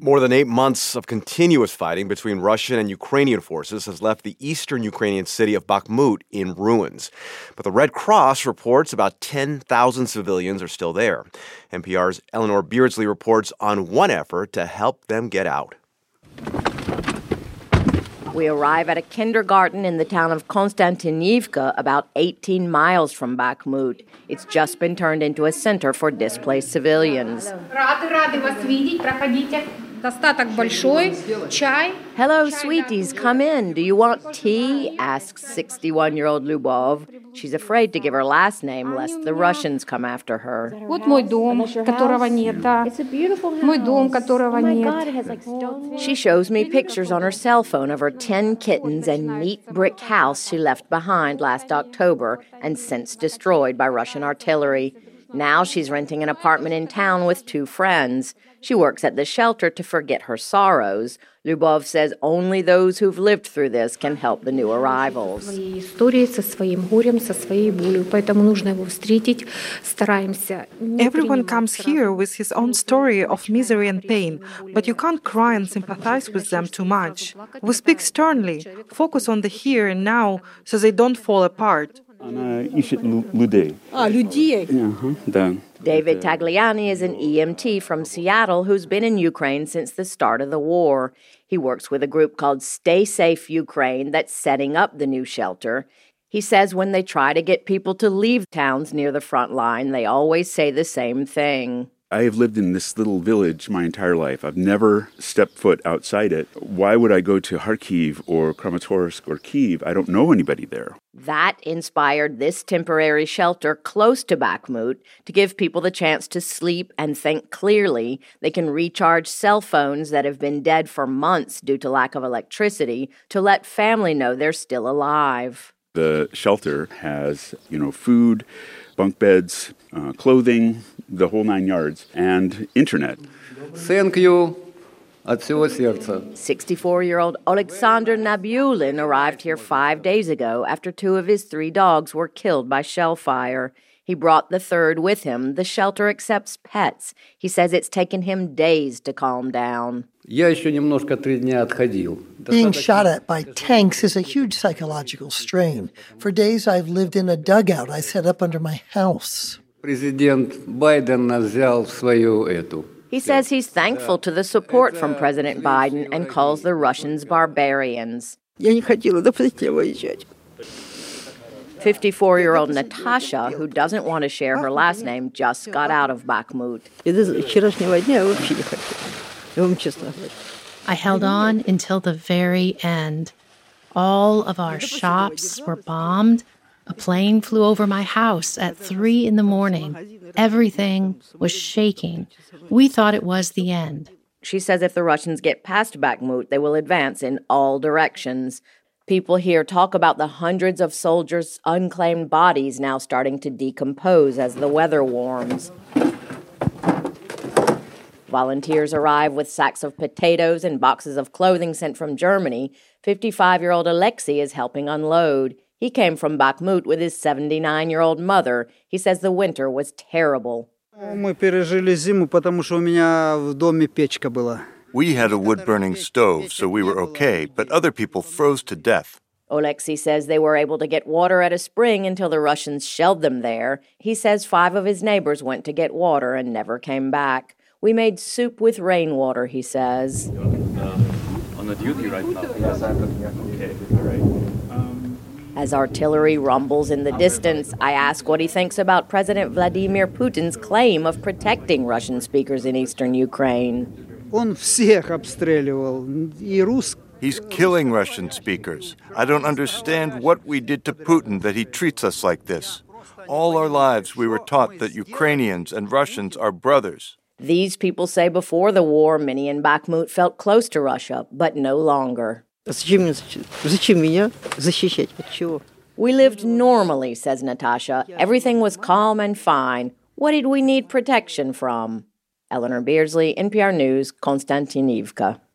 More than 8 months of continuous fighting between Russian and Ukrainian forces has left the eastern Ukrainian city of Bakhmut in ruins. But the Red Cross reports about 10,000 civilians are still there. NPR's Eleanor Beardsley reports on one effort to help them get out. We arrive at a kindergarten in the town of Konstantinivka, about 18 miles from Bakhmut. It's just been turned into a center for displaced civilians. Hello, sweeties, come in. Do you want tea? Asks 61-year-old Lyubov. She's afraid to give her last name lest the Russians come after her. It's a beautiful house. She shows me pictures on her cell phone of her 10 kittens and neat brick house she left behind last October and since destroyed by Russian artillery. Now she's renting an apartment in town with 2 friends. She works at the shelter to forget her sorrows. Lyubov says only those who've lived through this can help the new arrivals. Everyone comes here with his own story of misery and pain, but you can't cry and sympathize with them too much. We speak sternly, focus on the here and now so they don't fall apart. David Tagliani is an EMT from Seattle who's been in Ukraine since the start of the war. He works with a group called Stay Safe Ukraine that's setting up the new shelter. He says when they try to get people to leave towns near the front line, they always say the same thing. I have lived in this little village my entire life. I've never stepped foot outside it. Why would I go to Kharkiv or Kramatorsk or Kyiv? I don't know anybody there. That inspired this temporary shelter close to Bakhmut to give people the chance to sleep and think clearly. They can recharge cell phones that have been dead for months due to lack of electricity to let family know they're still alive. The shelter has, food, bunk beds, clothing, the whole 9 yards, and internet. Thank you. От всего сердца. 64-year-old Alexander Nabiulin arrived here 5 days ago after 2 of his 3 dogs were killed by shell fire. He brought the 3rd with him. The shelter accepts pets. He says it's taken him days to calm down. Я еще немножко 3 дня отходил. Being shot at by tanks is a huge psychological strain. For days I've lived in a dugout I set up under my house. Президент Байден нас взял в свою эту. He says he's thankful to the support from President Biden and calls the Russians barbarians. 54-year-old Natasha, who doesn't want to share her last name, just got out of Bakhmut. I held on until the very end. All of our shops were bombed. A plane flew over my house at 3 a.m. Everything was shaking. We thought it was the end. She says if the Russians get past Bakhmut, they will advance in all directions. People here talk about the hundreds of soldiers' unclaimed bodies now starting to decompose as the weather warms. Volunteers arrive with sacks of potatoes and boxes of clothing sent from Germany. 55-year-old Alexei is helping unload. He came from Bakhmut with his 79-year-old mother. He says the winter was terrible. Мы пережили зиму, потому что у меня в доме печка была. We had a wood-burning stove, so we were okay, but other people froze to death. Oleksiy says they were able to get water at a spring until the Russians shelled them there. He says 5 of his neighbors went to get water and never came back. We made soup with rainwater, he says. On the duty right now? Yes, I'm okay, all right. As artillery rumbles in the distance, I ask what he thinks about President Vladimir Putin's claim of protecting Russian speakers in eastern Ukraine. Он всех обстреливал, и русских. He's killing Russian speakers. I don't understand what we did to Putin that he treats us like this. All our lives we were taught that Ukrainians and Russians are brothers. These people say before the war, many in Bakhmut felt close to Russia, but no longer. We lived normally, says Natasha. Everything was calm and fine. What did we need protection from? Eleanor Beardsley, NPR News, Konstantinivka.